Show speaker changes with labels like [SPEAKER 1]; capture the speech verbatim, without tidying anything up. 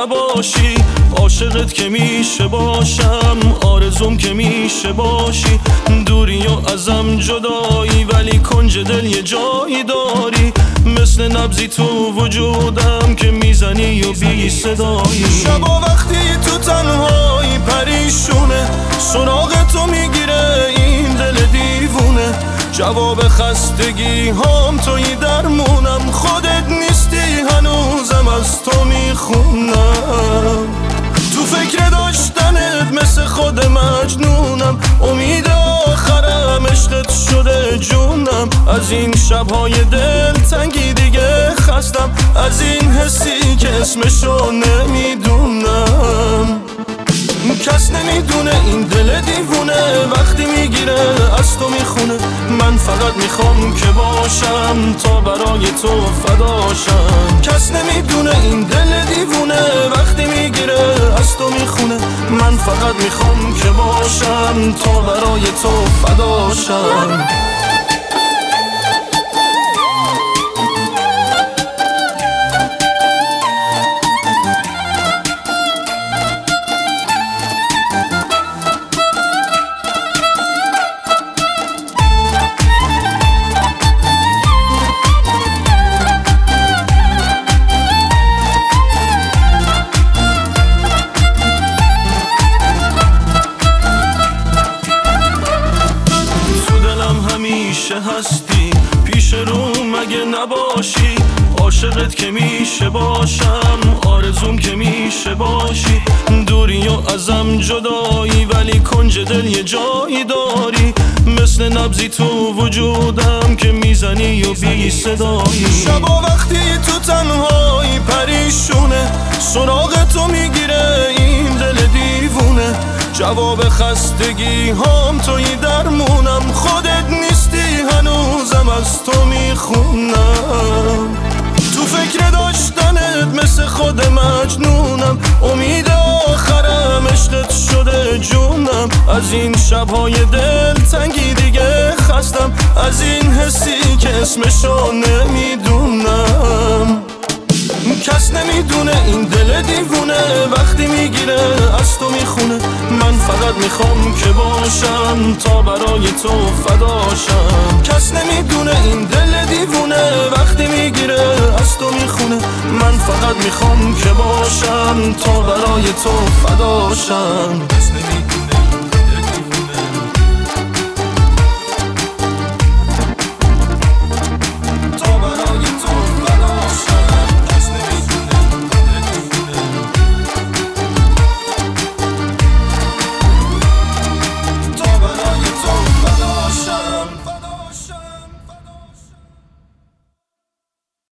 [SPEAKER 1] نباشی، عاشقت که میشه باشم، آرزوم که میشه باشی. دوری و ازم جدایی ولی کنج دل یه جایی داری، مثل نبضی تو وجودم که میزنی و بی صدایی. شبا وقتی تو تنهایی پریشونه، سراغ تو میگیره این دل دیوونه. جواب خستگی هم توی درمونم، خودت نیستی هنوزم از تو میخونم. تو فکر داشتنت مثل خود مجنونم، امید آخرم عشقت شده جونم. از این شبهای دل تنگی دیگه خستم، از این حسی که اسمشو نمیدونم. کس نمیدونه این دل دیوونه وقتی میگیره از تو میخونه. من فقط میخوام که باشم تا برای تو فداشم. کس نمیدونه این دل دیوونه وقتی میگیره از تو میخونه. من فقط میخوام که باشم تا برای تو فداشم. هستی پیش رو مگه نباشی، عاشقت که میشه باشم، آرزوم که میشه باشی. دوری و ازم جدایی ولی کنج دل یه جایی داری، مثل نبضی تو وجودم که میزنی و بی صدایی. شبا وقتی تو تنهایی پریشونه، سراغ تو میگیره این دل دیوونه. جواب خستگی هم توی درمونم، خودت نیستی هنوزم از تو میخونم. تو فکر داشتنت مثل خود مجنونم، امید آخرم عشقت شده جونم. از این شبهای دل تنگی دیگه خستم، از این حسی که اسمشو نمیدونم. کس نمیدونه این دل دیوونه وقتی میگیره از تو میخونه. من فقط میخوام که باشم تا برای تو فداشم. کس نمیدونه این دل دیوونه وقتی میگیره از تو میخونه. من فقط میخوام که باشم تا برای تو فداشم. کس نمیدونه